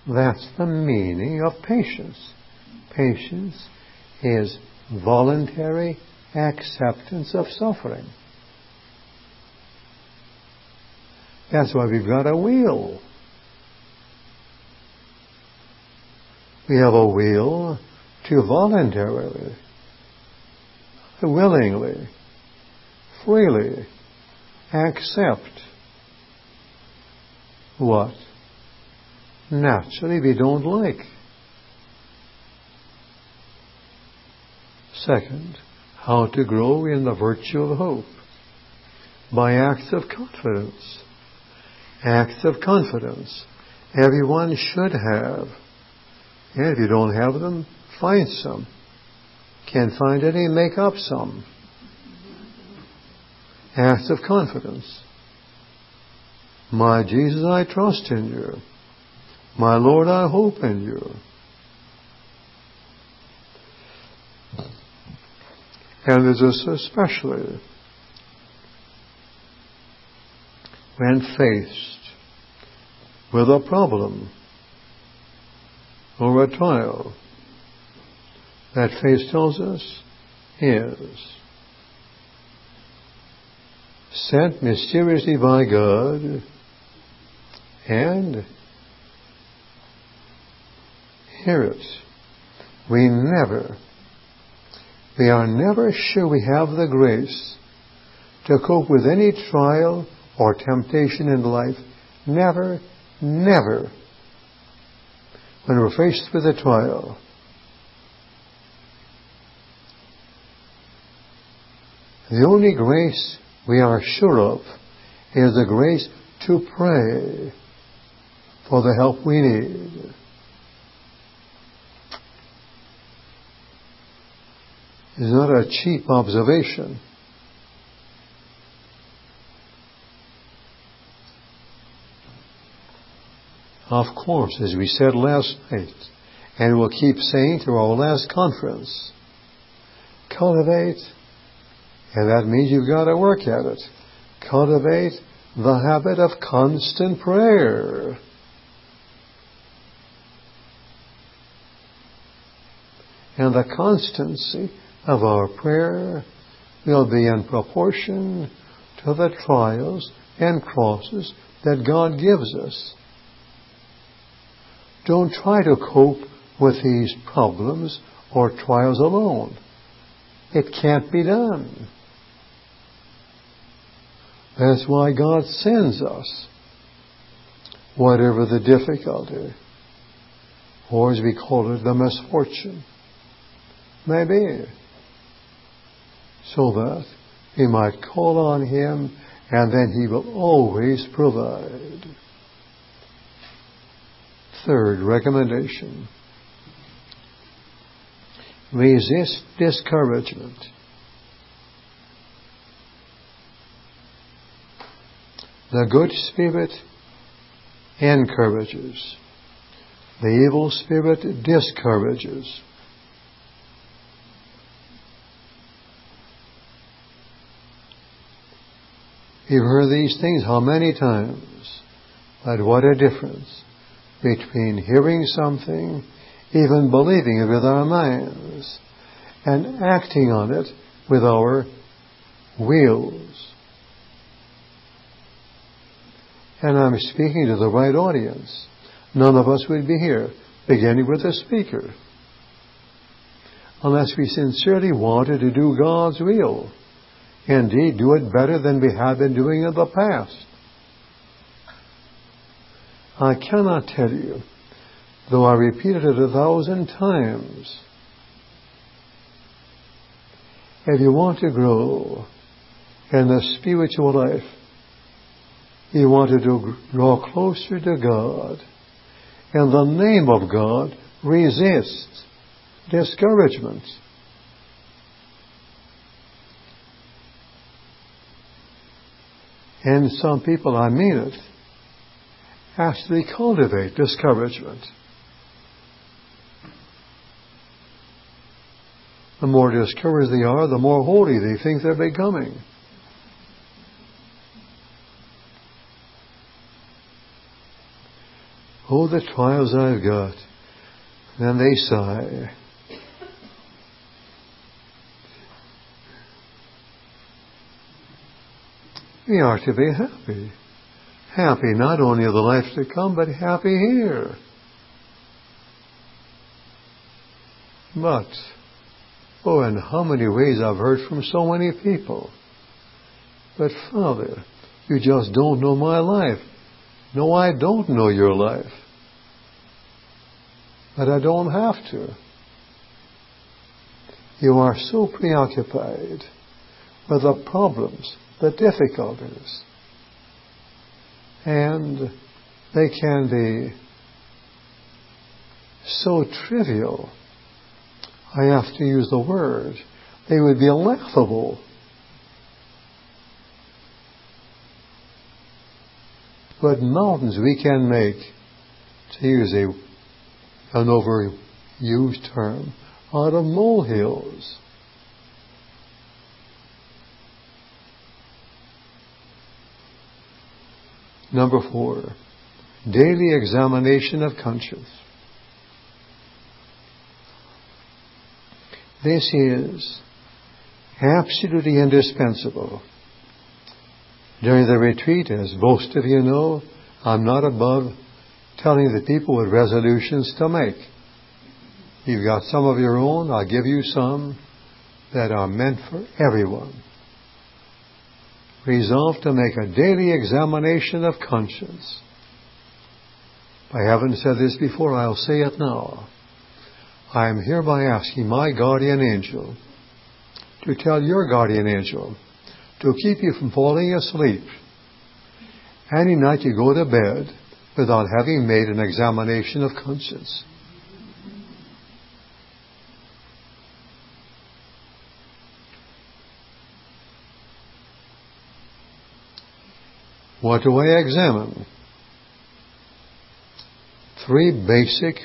That's the meaning of patience. Patience is voluntary acceptance of suffering. That's why we've got a will. We have a will to voluntarily, willingly, freely accept what naturally we don't like. Second, how to grow in the virtue of hope by acts of confidence. Acts of confidence everyone should have. And if you don't have them, find some. Can't find any, make up some. Acts of confidence. My Jesus, I trust in you. My Lord, I hope in you. And this is especially when faced with a problem or a trial that faith tells us is sent mysteriously by God, and hear it. We are never sure we have the grace to cope with any trial or temptation in life. Never. When we're faced with a trial, the only grace we are sure of is the grace to pray for the help we need. It's not a cheap observation. Of course, as we said last night, and we'll keep saying to our last conference, cultivate, and that means you've got to work at it, cultivate the habit of constant prayer. And the constancy of our prayer will be in proportion to the trials and crosses that God gives us. Don't try to cope with these problems or trials alone. It can't be done. That's why God sends us, whatever the difficulty, or as we call it, the misfortune, may be, so that we might call on Him, and then He will always provide. Third recommendation: resist discouragement. The good spirit encourages. The evil spirit discourages. You've heard these things how many times? But what a difference between hearing something, even believing it with our minds, and acting on it with our wills. And I'm speaking to the right audience. None of us would be here, beginning with the speaker, unless we sincerely wanted to do God's will. Indeed, do it better than we have been doing in the past. I cannot tell you, though I repeated it 1,000 times, if you want to grow in the spiritual life, you want to draw closer to God, in the name of God, resist discouragement. And some people, I mean it, actually cultivate discouragement. The more discouraged they are, the more holy they think they're becoming. Oh, the trials I've got. Then they sigh. We are to be happy. Happy not only of the life to come, but happy here. But, oh, in how many ways I've heard from so many people. But Father, you just don't know my life. No, I don't know your life. But I don't have to. You are so preoccupied with the problems, the difficulties. And they can be so trivial. I have to use the word. They would be laughable. But mountains we can make, to use an overused term, out of molehills. Number 4, daily examination of conscience. This is absolutely indispensable. During the retreat, as most of you know, I'm not above telling the people what resolutions to make. You've got some of your own. I'll give you some that are meant for everyone. Resolve to make a daily examination of conscience. If I haven't said this before, I'll say it now. I am hereby asking my guardian angel to tell your guardian angel to keep you from falling asleep any night you go to bed without having made an examination of conscience. What do I examine? 3 basic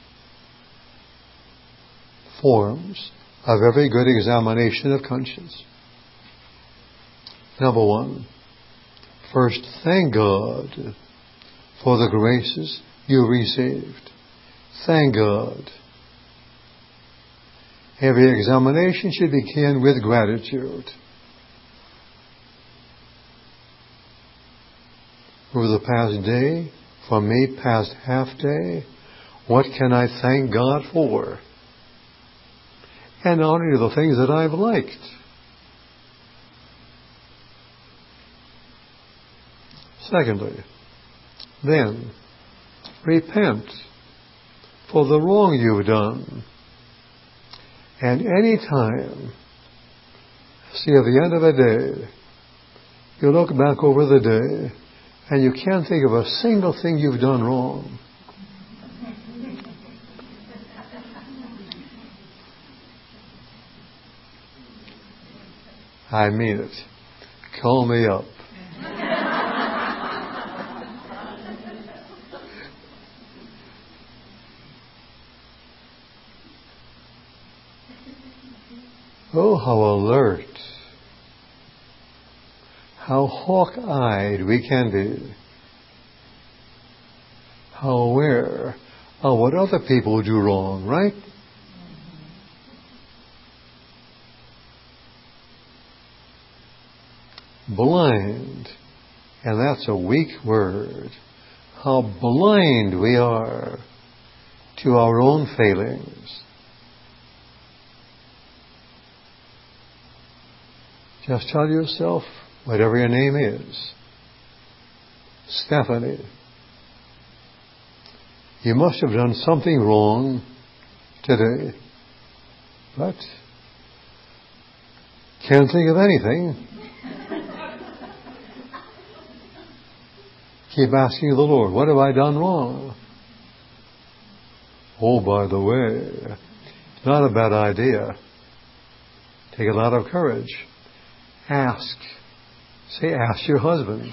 forms of every good examination of conscience. Number 1, first, thank God for the graces you received. Thank God. Every examination should begin with gratitude. Over the past day, for me, past half day, what can I thank God for? And only the things that I've liked. Secondly, then, repent for the wrong you've done. And any time, see, at the end of a day, you look back over the day, and you can't think of a single thing you've done wrong. I mean it. Call me up. Oh, how alert, how hawk-eyed we can be, how aware of what other people do wrong, right? Blind, and that's a weak word, how blind we are to our own failings. Just tell yourself, whatever your name is, Stephanie, you must have done something wrong today, but can't think of anything. Keep asking the Lord, what have I done wrong? Oh, by the way, it's not a bad idea. Take a lot of courage. Ask. Say, ask your husband.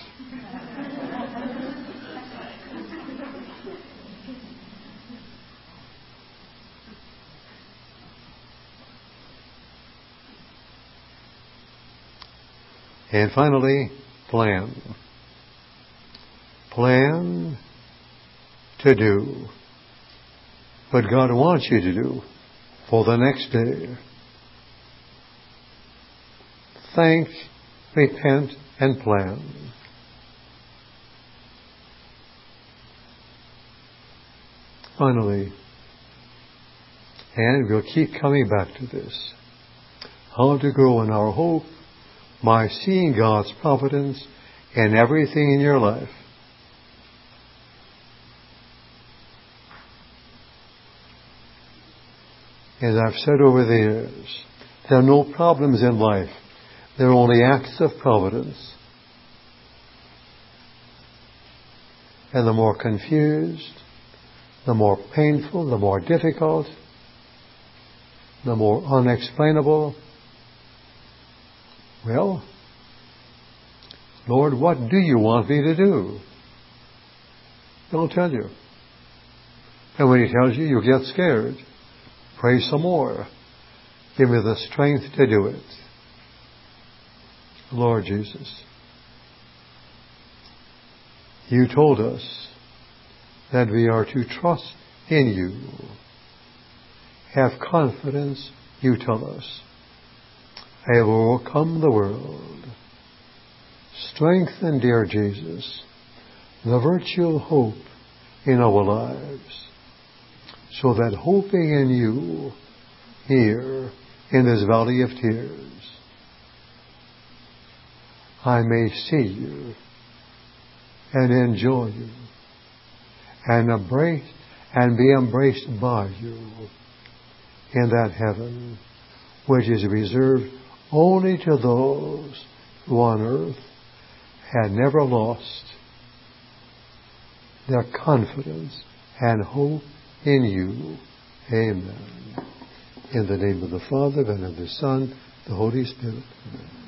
And finally, plan. Plan to do what God wants you to do for the next day. Think, repent, and plan. Finally, and we'll keep coming back to this, how to grow in our hope by seeing God's providence in everything in your life. As I've said over the years, there are no problems in life. There are only acts of providence. And the more confused, the more painful, the more difficult, the more unexplainable, well, Lord, what do you want me to do? He'll tell you. And when He tells you, you get scared. Pray some more. Give me the strength to do it. Lord Jesus, you told us that we are to trust in you. Have confidence, you tell us. I have overcome the world. Strengthen, dear Jesus, the virtue of hope in our lives, so that hoping in you here in this valley of tears, I may see you and enjoy you and embrace and be embraced by you in that heaven which is reserved only to those who on earth had never lost their confidence and hope in you. Amen. In the name of the Father, and of the Son, the Holy Spirit. Amen.